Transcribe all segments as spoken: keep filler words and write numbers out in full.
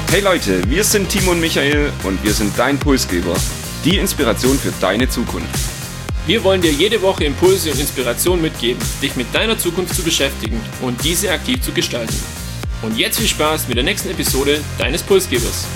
Hey Leute, wir sind Timo und Michael und wir sind dein Pulsgeber, die Inspiration für deine Zukunft. Wir wollen dir jede Woche Impulse und Inspiration mitgeben, dich mit deiner Zukunft zu beschäftigen und diese aktiv zu gestalten. Und jetzt viel Spaß mit der nächsten Episode deines Pulsgebers.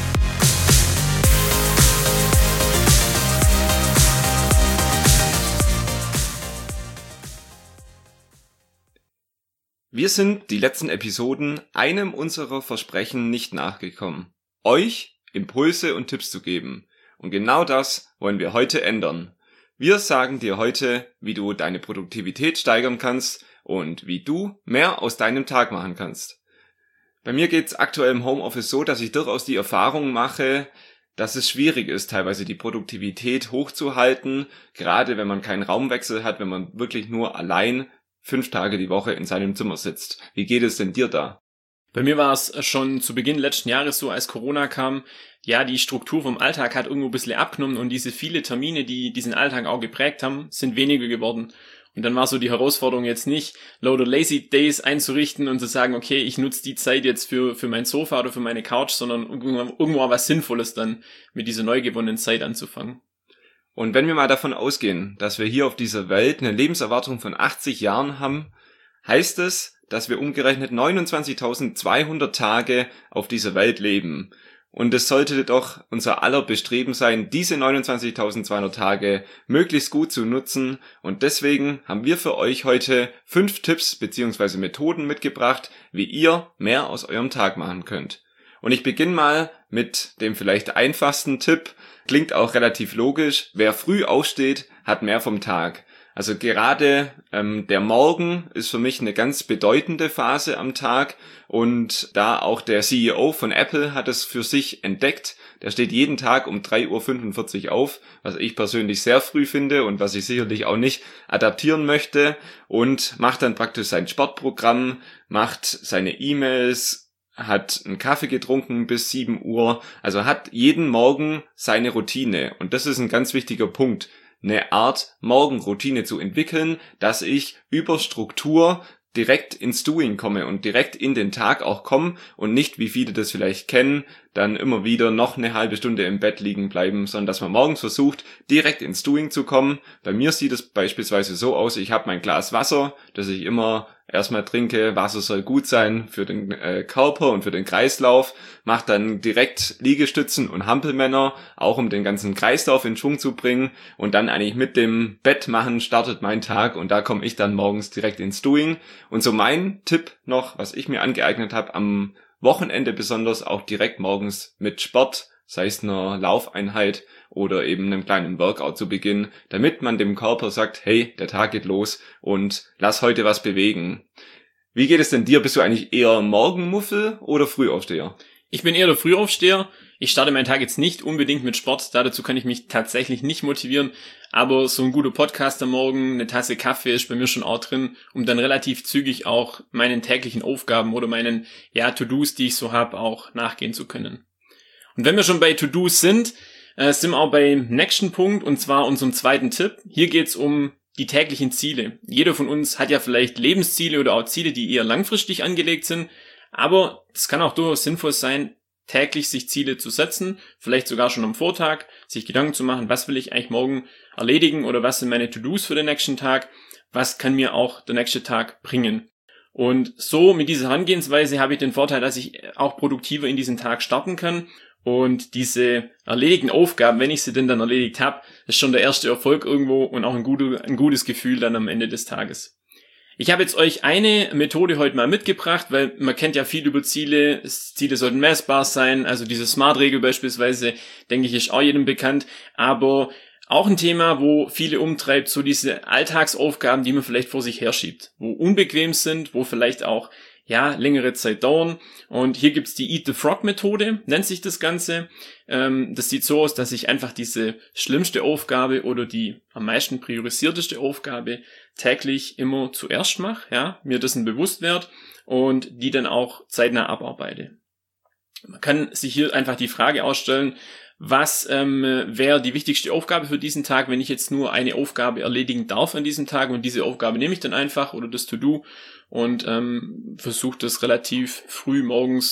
Wir sind die letzten Episoden einem unserer Versprechen nicht nachgekommen, euch Impulse und Tipps zu geben. Und genau das wollen wir heute ändern. Wir sagen dir heute, wie du deine Produktivität steigern kannst und wie du mehr aus deinem Tag machen kannst. Bei mir geht's aktuell im Homeoffice so, dass ich durchaus die Erfahrung mache, dass es schwierig ist, teilweise die Produktivität hochzuhalten, gerade wenn man keinen Raumwechsel hat, wenn man wirklich nur allein fünf Tage die Woche in seinem Zimmer sitzt. Wie geht es denn dir da? Bei mir war es schon zu Beginn letzten Jahres so, als Corona kam, ja, die Struktur vom Alltag hat irgendwo ein bisschen abgenommen und diese viele Termine, die diesen Alltag auch geprägt haben, sind weniger geworden. Und dann war so die Herausforderung jetzt nicht, lauter Lazy Days einzurichten und zu sagen, okay, ich nutze die Zeit jetzt für für mein Sofa oder für meine Couch, sondern irgendwo was Sinnvolles dann mit dieser neu gewonnenen Zeit anzufangen. Und wenn wir mal davon ausgehen, dass wir hier auf dieser Welt eine Lebenserwartung von achtzig Jahren haben, heißt es, dass wir umgerechnet neunundzwanzigtausendzweihundert Tage auf dieser Welt leben. Und es sollte doch unser aller Bestreben sein, diese neunundzwanzigtausendzweihundert Tage möglichst gut zu nutzen. Und deswegen haben wir für euch heute fünf Tipps bzw. Methoden mitgebracht, wie ihr mehr aus eurem Tag machen könnt. Und ich beginne mal mit dem vielleicht einfachsten Tipp. Klingt auch relativ logisch. Wer früh aufsteht, hat mehr vom Tag. Also gerade ähm, der Morgen ist für mich eine ganz bedeutende Phase am Tag und da auch der C E O von Apple hat es für sich entdeckt. Der steht jeden Tag um drei Uhr fünfundvierzig auf, was ich persönlich sehr früh finde und was ich sicherlich auch nicht adaptieren möchte und macht dann praktisch sein Sportprogramm, macht seine E-Mails, hat einen Kaffee getrunken bis sieben Uhr, also hat jeden Morgen seine Routine und das ist ein ganz wichtiger Punkt. Eine Art Morgenroutine zu entwickeln, dass ich über Struktur direkt ins Doing komme und direkt in den Tag auch komme und nicht, wie viele das vielleicht kennen, dann immer wieder noch eine halbe Stunde im Bett liegen bleiben, sondern dass man morgens versucht, direkt ins Doing zu kommen. Bei mir sieht es beispielsweise so aus, ich habe mein Glas Wasser, das ich immer erstmal trinke. Wasser soll gut sein für den äh, Körper und für den Kreislauf. Mach dann direkt Liegestützen und Hampelmänner, auch um den ganzen Kreislauf in Schwung zu bringen. Und dann eigentlich mit dem Bett machen startet mein Tag und da komme ich dann morgens direkt ins Doing. Und so mein Tipp noch, was ich mir angeeignet habe, am Wochenende besonders auch direkt morgens mit Sport, sei es einer Laufeinheit oder eben einem kleinen Workout zu beginnen, damit man dem Körper sagt, hey, der Tag geht los und lass heute was bewegen. Wie geht es denn dir? Bist du eigentlich eher Morgenmuffel oder Frühaufsteher? Ich bin eher der Frühaufsteher. Ich starte meinen Tag jetzt nicht unbedingt mit Sport, dazu kann ich mich tatsächlich nicht motivieren, aber so ein guter Podcast am Morgen, eine Tasse Kaffee ist bei mir schon auch drin, um dann relativ zügig auch meinen täglichen Aufgaben oder meinen ja To-Dos, die ich so habe, auch nachgehen zu können. Und wenn wir schon bei To-Dos sind, äh, sind wir auch beim nächsten Punkt und zwar unserem zweiten Tipp. Hier geht's um die täglichen Ziele. Jeder von uns hat ja vielleicht Lebensziele oder auch Ziele, die eher langfristig angelegt sind, aber es kann auch durchaus sinnvoll sein, täglich sich Ziele zu setzen, vielleicht sogar schon am Vortag, sich Gedanken zu machen, was will ich eigentlich morgen erledigen oder was sind meine To-Dos für den nächsten Tag, was kann mir auch der nächste Tag bringen. Und so mit dieser Herangehensweise habe ich den Vorteil, dass ich auch produktiver in diesen Tag starten kann und diese erledigten Aufgaben, wenn ich sie denn dann erledigt habe, ist schon der erste Erfolg irgendwo und auch ein, gute, ein gutes Gefühl dann am Ende des Tages. Ich habe jetzt euch eine Methode heute mal mitgebracht, weil man kennt ja viel über Ziele. Ziele sollten messbar sein, also diese Smart-Regel beispielsweise, denke ich, ist auch jedem bekannt. Aber auch ein Thema, wo viele umtreibt, so diese Alltagsaufgaben, die man vielleicht vor sich herschiebt, wo unbequem sind, wo vielleicht auch ja längere Zeit dauern. Und hier gibt's die Eat the Frog Methode, nennt sich das Ganze. Ähm, das sieht so aus, dass ich einfach diese schlimmste Aufgabe oder die am meisten priorisierteste Aufgabe täglich immer zuerst mache, ja, mir dessen bewusst werde und die dann auch zeitnah abarbeite. Man kann sich hier einfach die Frage ausstellen, was ähm, wäre die wichtigste Aufgabe für diesen Tag, wenn ich jetzt nur eine Aufgabe erledigen darf an diesem Tag und diese Aufgabe nehme ich dann einfach oder das To-Do und ähm, versuche das relativ früh morgens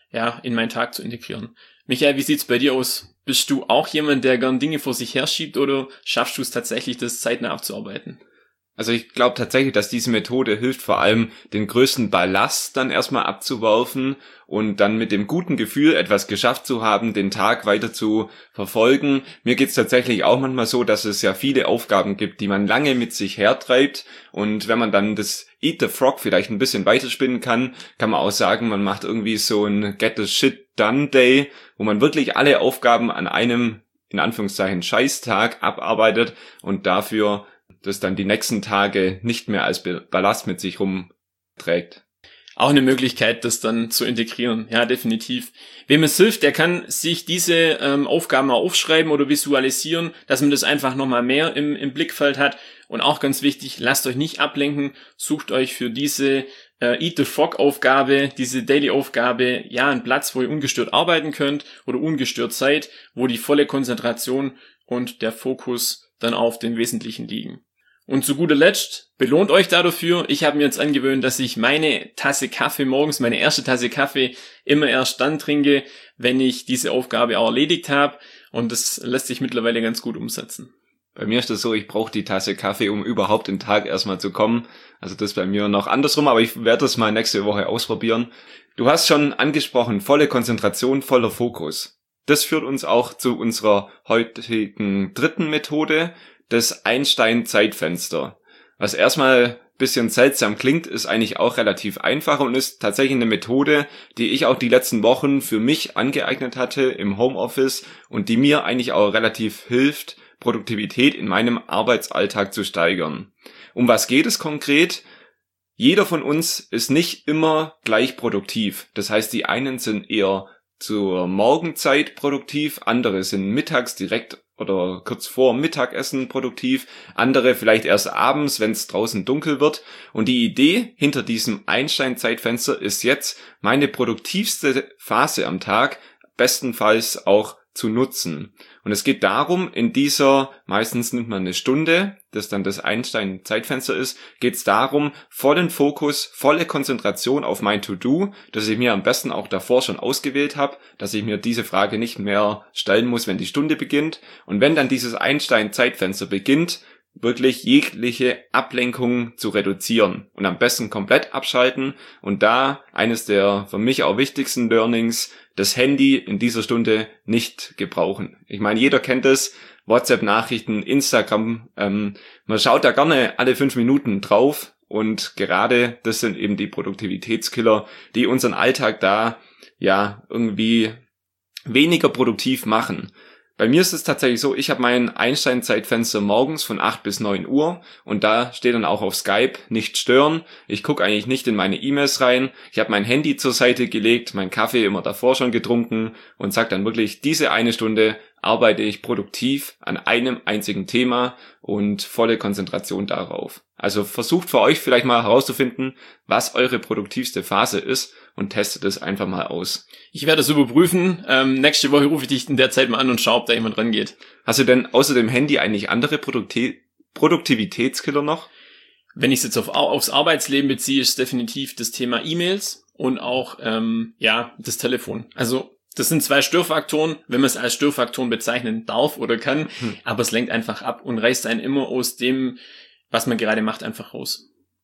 ja, in meinen Tag zu integrieren. Michael, wie sieht's bei dir aus? Bist du auch jemand, der gern Dinge vor sich herschiebt oder schaffst du es tatsächlich, das zeitnah abzuarbeiten? Also ich glaube tatsächlich, dass diese Methode hilft, vor allem den größten Ballast dann erstmal abzuwerfen und dann mit dem guten Gefühl, etwas geschafft zu haben, den Tag weiter zu verfolgen. Mir geht's tatsächlich auch manchmal so, dass es ja viele Aufgaben gibt, die man lange mit sich hertreibt, und wenn man dann das Eat the Frog vielleicht ein bisschen weiterspinnen kann, kann man auch sagen, man macht irgendwie so ein Get the Shit Done Day, wo man wirklich alle Aufgaben an einem, in Anführungszeichen, Scheißtag abarbeitet und dafür das dann die nächsten Tage nicht mehr als Ballast mit sich rumträgt. Auch eine Möglichkeit, das dann zu integrieren. Ja, definitiv. Wem es hilft, der kann sich diese ähm, Aufgaben auch aufschreiben oder visualisieren, dass man das einfach nochmal mehr im, im Blickfeld hat. Und auch ganz wichtig, lasst euch nicht ablenken, sucht euch für diese äh, Eat the Frog Aufgabe, diese Daily Aufgabe, ja, einen Platz, wo ihr ungestört arbeiten könnt oder ungestört seid, wo die volle Konzentration und der Fokus dann auf den Wesentlichen liegen. Und zu guter Letzt, belohnt euch da dafür. Ich habe mir jetzt angewöhnt, dass ich meine Tasse Kaffee morgens, meine erste Tasse Kaffee, immer erst dann trinke, wenn ich diese Aufgabe auch erledigt habe. Und das lässt sich mittlerweile ganz gut umsetzen. Bei mir ist das so, ich brauche die Tasse Kaffee, um überhaupt den Tag erstmal zu kommen. Also das ist bei mir noch andersrum, aber ich werde das mal nächste Woche ausprobieren. Du hast schon angesprochen, volle Konzentration, voller Fokus. Das führt uns auch zu unserer heutigen dritten Methode, das Einstein-Zeitfenster. Was erstmal ein bisschen seltsam klingt, ist eigentlich auch relativ einfach und ist tatsächlich eine Methode, die ich auch die letzten Wochen für mich angeeignet hatte im Homeoffice und die mir eigentlich auch relativ hilft, Produktivität in meinem Arbeitsalltag zu steigern. Um was geht es konkret? Jeder von uns ist nicht immer gleich produktiv. Das heißt, die einen sind eher zur Morgenzeit produktiv, andere sind mittags direkt oder kurz vor Mittagessen produktiv, andere vielleicht erst abends, wenn es draußen dunkel wird. Und die Idee hinter diesem Einstein-Zeitfenster ist jetzt, meine produktivste Phase am Tag bestenfalls auch zu nutzen. Und es geht darum, in dieser, meistens nimmt man eine Stunde, das dann das Einstein-Zeitfenster ist, geht es darum, vollen Fokus, volle Konzentration auf mein To-Do, das ich mir am besten auch davor schon ausgewählt habe, dass ich mir diese Frage nicht mehr stellen muss, wenn die Stunde beginnt. Und wenn dann dieses Einstein-Zeitfenster beginnt, wirklich jegliche Ablenkung zu reduzieren und am besten komplett abschalten. Und da eines der für mich auch wichtigsten Learnings, das Handy in dieser Stunde nicht gebrauchen. Ich meine, jeder kennt es, WhatsApp-Nachrichten, Instagram, ähm, man schaut da gerne alle fünf Minuten drauf und gerade das sind eben die Produktivitätskiller, die unseren Alltag da ja irgendwie weniger produktiv machen. Bei mir ist es tatsächlich so, ich habe mein Einstein-Zeitfenster morgens von acht bis neun Uhr und da steht dann auch auf Skype nicht stören. Ich gucke eigentlich nicht in meine E-Mails rein. Ich habe mein Handy zur Seite gelegt, meinen Kaffee immer davor schon getrunken und sage dann wirklich, diese eine Stunde arbeite ich produktiv an einem einzigen Thema und volle Konzentration darauf. Also versucht für euch vielleicht mal herauszufinden, was eure produktivste Phase ist und testet es einfach mal aus. Ich werde das überprüfen. Ähm, nächste Woche rufe ich dich in der Zeit mal an und schaue, ob da jemand rangeht. Hast du denn außer dem Handy eigentlich andere Produkti- Produktivitätskiller noch? Wenn ich es jetzt auf, aufs Arbeitsleben beziehe, ist definitiv das Thema E-Mails und auch ähm, ja das Telefon. Also das sind zwei Störfaktoren, wenn man es als Störfaktoren bezeichnen darf oder kann, hm. aber es lenkt einfach ab und reißt einen immer aus dem, was man gerade macht, einfach raus.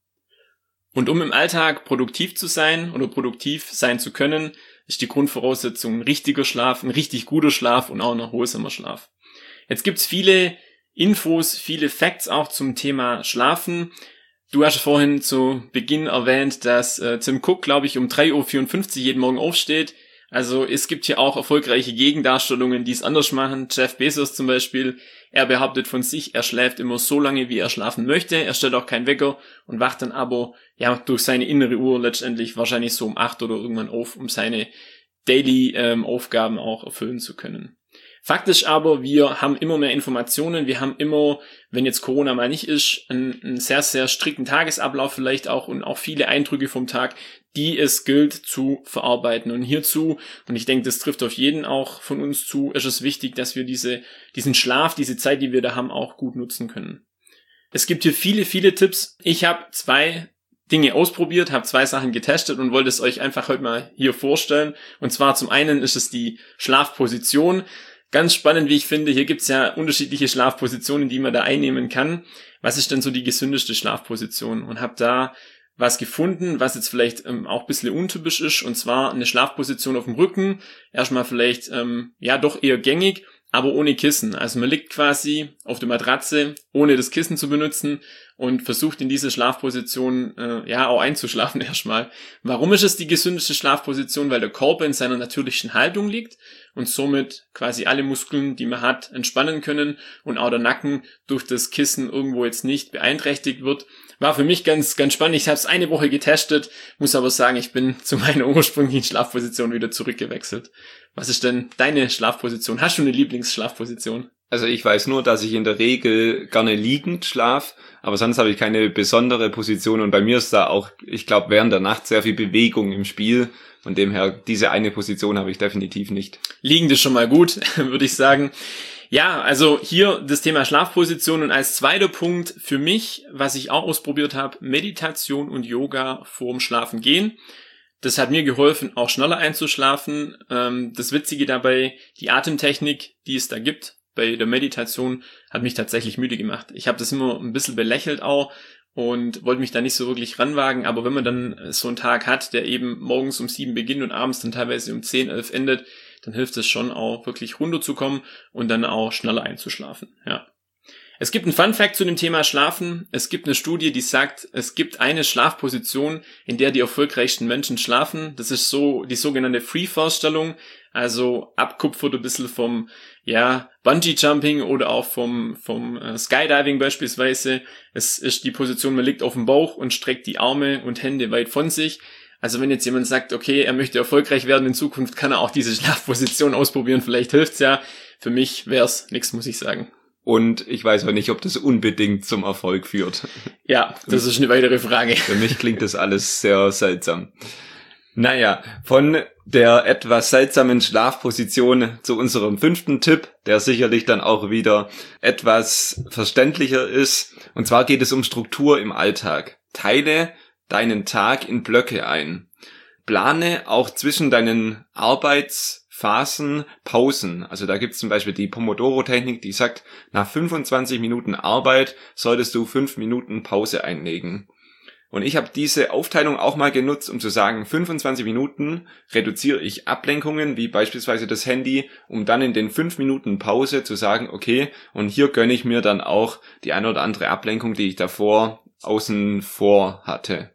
Und um im Alltag produktiv zu sein oder produktiv sein zu können, ist die Grundvoraussetzung ein richtiger Schlaf, ein richtig guter Schlaf und auch ein erholsamer Schlaf. Jetzt gibt's viele Infos, viele Facts auch zum Thema Schlafen. Du hast vorhin zu Beginn erwähnt, dass äh, Tim Cook, glaube ich, um drei Uhr vierundfünfzig jeden Morgen aufsteht. Also es gibt hier auch erfolgreiche Gegendarstellungen, die es anders machen. Jeff Bezos zum Beispiel, er behauptet von sich, er schläft immer so lange, wie er schlafen möchte. Er stellt auch keinen Wecker und wacht dann aber ja durch seine innere Uhr letztendlich wahrscheinlich so um acht oder irgendwann auf, um seine Daily-Aufgaben ähm, auch erfüllen zu können. Fakt ist aber, wir haben immer mehr Informationen, wir haben immer, wenn jetzt Corona mal nicht ist, einen, einen sehr, sehr strikten Tagesablauf vielleicht auch und auch viele Eindrücke vom Tag, die es gilt zu verarbeiten. Und hierzu, und ich denke, das trifft auf jeden auch von uns zu, ist es wichtig, dass wir diese, diesen Schlaf, diese Zeit, die wir da haben, auch gut nutzen können. Es gibt hier viele, viele Tipps. Ich habe zwei Dinge ausprobiert, habe zwei Sachen getestet und wollte es euch einfach heute mal hier vorstellen. Und zwar zum einen ist es die Schlafposition. Ganz spannend, wie ich finde. Hier gibt es ja unterschiedliche Schlafpositionen, die man da einnehmen kann. Was ist denn so die gesündeste Schlafposition? Und habe da was gefunden, was jetzt vielleicht ähm, auch ein bisschen untypisch ist. Und zwar eine Schlafposition auf dem Rücken. Erstmal vielleicht ähm, ja doch eher gängig, aber ohne Kissen. Also man liegt quasi auf der Matratze, ohne das Kissen zu benutzen und versucht in diese Schlafposition äh, ja auch einzuschlafen erstmal. Warum ist es die gesündeste Schlafposition? Weil der Körper in seiner natürlichen Haltung liegt und somit quasi alle Muskeln, die man hat, entspannen können und auch der Nacken durch das Kissen irgendwo jetzt nicht beeinträchtigt wird. War für mich ganz ganz spannend. Ich habe es eine Woche getestet, muss aber sagen, ich bin zu meiner ursprünglichen Schlafposition wieder zurückgewechselt. Was ist denn deine Schlafposition? Hast du eine Lieblingsschlafposition? Also ich weiß nur, dass ich in der Regel gerne liegend schlaf, aber sonst habe ich keine besondere Position und bei mir ist da auch, ich glaube, während der Nacht sehr viel Bewegung im Spiel. Von dem her, diese eine Position habe ich definitiv nicht. Liegend ist schon mal gut, würde ich sagen. Ja, also hier das Thema Schlafposition und als zweiter Punkt für mich, was ich auch ausprobiert habe, Meditation und Yoga vorm Schlafen gehen. Das hat mir geholfen, auch schneller einzuschlafen. Das Witzige dabei, die Atemtechnik, die es da gibt bei der Meditation, hat mich tatsächlich müde gemacht. Ich habe das immer ein bisschen belächelt auch und wollte mich da nicht so wirklich ranwagen, aber wenn man dann so einen Tag hat, der eben morgens um sieben beginnt und abends dann teilweise um zehn, elf endet, dann hilft es schon auch wirklich runterzukommen und dann auch schneller einzuschlafen. Ja. Es gibt einen Fun-Fact zu dem Thema Schlafen. Es gibt eine Studie, die sagt, es gibt eine Schlafposition, in der die erfolgreichsten Menschen schlafen. Das ist so die sogenannte Free-Fall-Stellung, also abkupfert ein bisschen vom ja Bungee-Jumping oder auch vom vom äh, Skydiving beispielsweise. Es ist die Position, man liegt auf dem Bauch und streckt die Arme und Hände weit von sich. Also wenn jetzt jemand sagt, okay, er möchte erfolgreich werden in Zukunft, kann er auch diese Schlafposition ausprobieren. Vielleicht hilft's ja. Für mich wär's nichts, muss ich sagen. Und ich weiß auch nicht, ob das unbedingt zum Erfolg führt. Ja, das ist eine weitere Frage. Für mich klingt das alles sehr seltsam. Naja, von der etwas seltsamen Schlafposition zu unserem fünften Tipp, der sicherlich dann auch wieder etwas verständlicher ist. Und zwar geht es um Struktur im Alltag. Teile deinen Tag in Blöcke ein. Plane auch zwischen deinen Arbeitsphasen Pausen. Also da gibt es zum Beispiel die Pomodoro-Technik, die sagt, nach fünfundzwanzig Minuten Arbeit solltest du fünf Minuten Pause einlegen. Und ich habe diese Aufteilung auch mal genutzt, um zu sagen, fünfundzwanzig Minuten reduziere ich Ablenkungen, wie beispielsweise das Handy, um dann in den fünf Minuten Pause zu sagen, okay, und hier gönne ich mir dann auch die eine oder andere Ablenkung, die ich davor außen vor hatte.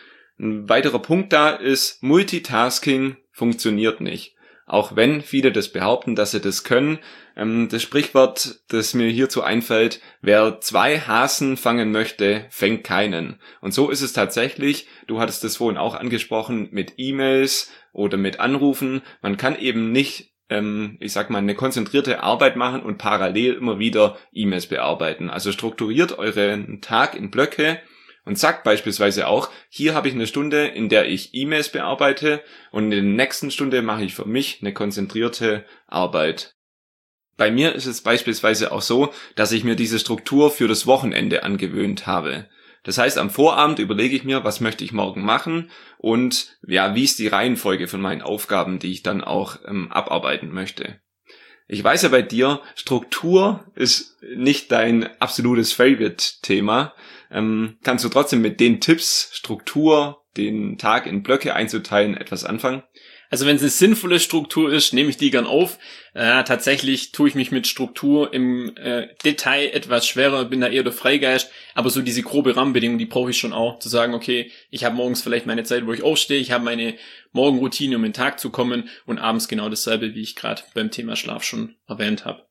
Ein weiterer Punkt da ist, Multitasking funktioniert nicht. Auch wenn viele das behaupten, dass sie das können. Das Sprichwort, das mir hierzu einfällt, wer zwei Hasen fangen möchte, fängt keinen. Und so ist es tatsächlich, du hattest das vorhin auch angesprochen, mit E-Mails oder mit Anrufen. Man kann eben nicht, ich sag mal, eine konzentrierte Arbeit machen und parallel immer wieder E-Mails bearbeiten. Also strukturiert euren Tag in Blöcke. Und sagt beispielsweise auch, hier habe ich eine Stunde, in der ich E-Mails bearbeite und in der nächsten Stunde mache ich für mich eine konzentrierte Arbeit. Bei mir ist es beispielsweise auch so, dass ich mir diese Struktur für das Wochenende angewöhnt habe. Das heißt, am Vorabend überlege ich mir, was möchte ich morgen machen und ja, wie ist die Reihenfolge von meinen Aufgaben, die ich dann auch ähm, abarbeiten möchte. Ich weiß ja bei dir, Struktur ist nicht dein absolutes Favorite-Thema. Ähm, kannst du trotzdem mit den Tipps, Struktur, den Tag in Blöcke einzuteilen, etwas anfangen? Also wenn es eine sinnvolle Struktur ist, nehme ich die gern auf. Äh, tatsächlich tue ich mich mit Struktur im äh, Detail etwas schwerer, bin da eher der Freigeist, aber so diese grobe Rahmenbedingung, die brauche ich schon auch, zu sagen, okay, ich habe morgens vielleicht meine Zeit, wo ich aufstehe, ich habe meine Morgenroutine, um in den Tag zu kommen und abends genau dasselbe, wie ich gerade beim Thema Schlaf schon erwähnt habe.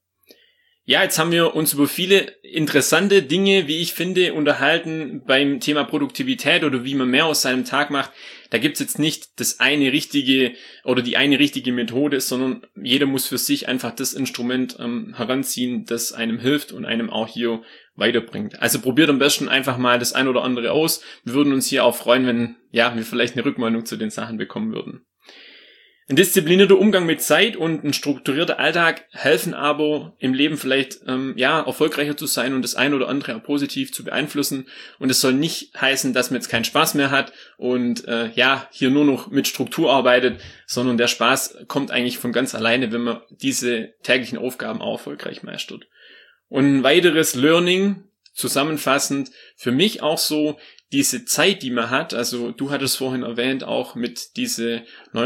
Ja, jetzt haben wir uns über viele interessante Dinge, wie ich finde, unterhalten beim Thema Produktivität oder wie man mehr aus seinem Tag macht. Da gibt's jetzt nicht das eine richtige oder die eine richtige Methode, sondern jeder muss für sich einfach das Instrument ähm, heranziehen, das einem hilft und einem auch hier weiterbringt. Also probiert am besten einfach mal das ein oder andere aus. Wir würden uns hier auch freuen, wenn ja wir vielleicht eine Rückmeldung zu den Sachen bekommen würden. Ein disziplinierter Umgang mit Zeit und ein strukturierter Alltag helfen aber im Leben vielleicht ähm, ja erfolgreicher zu sein und das ein oder andere auch positiv zu beeinflussen. Und es soll nicht heißen, dass man jetzt keinen Spaß mehr hat und äh, ja hier nur noch mit Struktur arbeitet, sondern der Spaß kommt eigentlich von ganz alleine, wenn man diese täglichen Aufgaben auch erfolgreich meistert. Und ein weiteres Learning, zusammenfassend, für mich auch so, diese Zeit, die man hat, also du hattest vorhin erwähnt, auch mit diese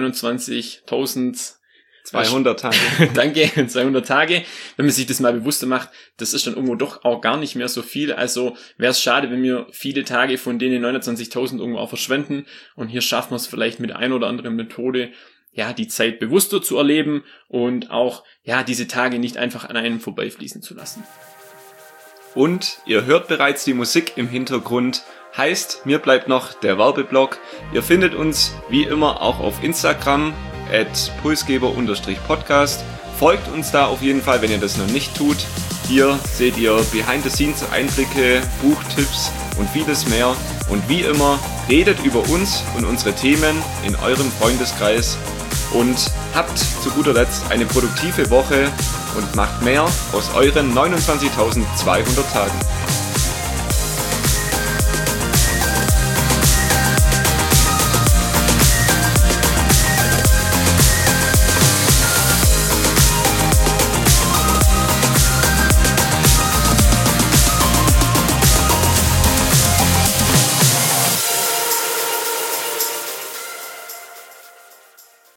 neunundzwanzigtausendzweihundert Tage. Danke, zweihundert Tage. Wenn man sich das mal bewusster macht, das ist dann irgendwo doch auch gar nicht mehr so viel. Also wäre es schade, wenn wir viele Tage von denen neunundzwanzigtausend irgendwo auch verschwenden. Und hier schaffen wir es vielleicht mit einer oder anderen Methode, ja, die Zeit bewusster zu erleben und auch, ja, diese Tage nicht einfach an einem vorbeifließen zu lassen. Und ihr hört bereits die Musik im Hintergrund. Heißt, mir bleibt noch der Werbeblock. Ihr findet uns wie immer auch auf Instagram at pulsgeber Podcast. Folgt uns da auf jeden Fall, wenn ihr das noch nicht tut. Hier seht ihr Behind-the-Scenes-Einblicke, Buchtipps und vieles mehr. Und wie immer, redet über uns und unsere Themen in eurem Freundeskreis. Und habt zu guter Letzt eine produktive Woche und macht mehr aus euren neunundzwanzigtausendzweihundert Tagen.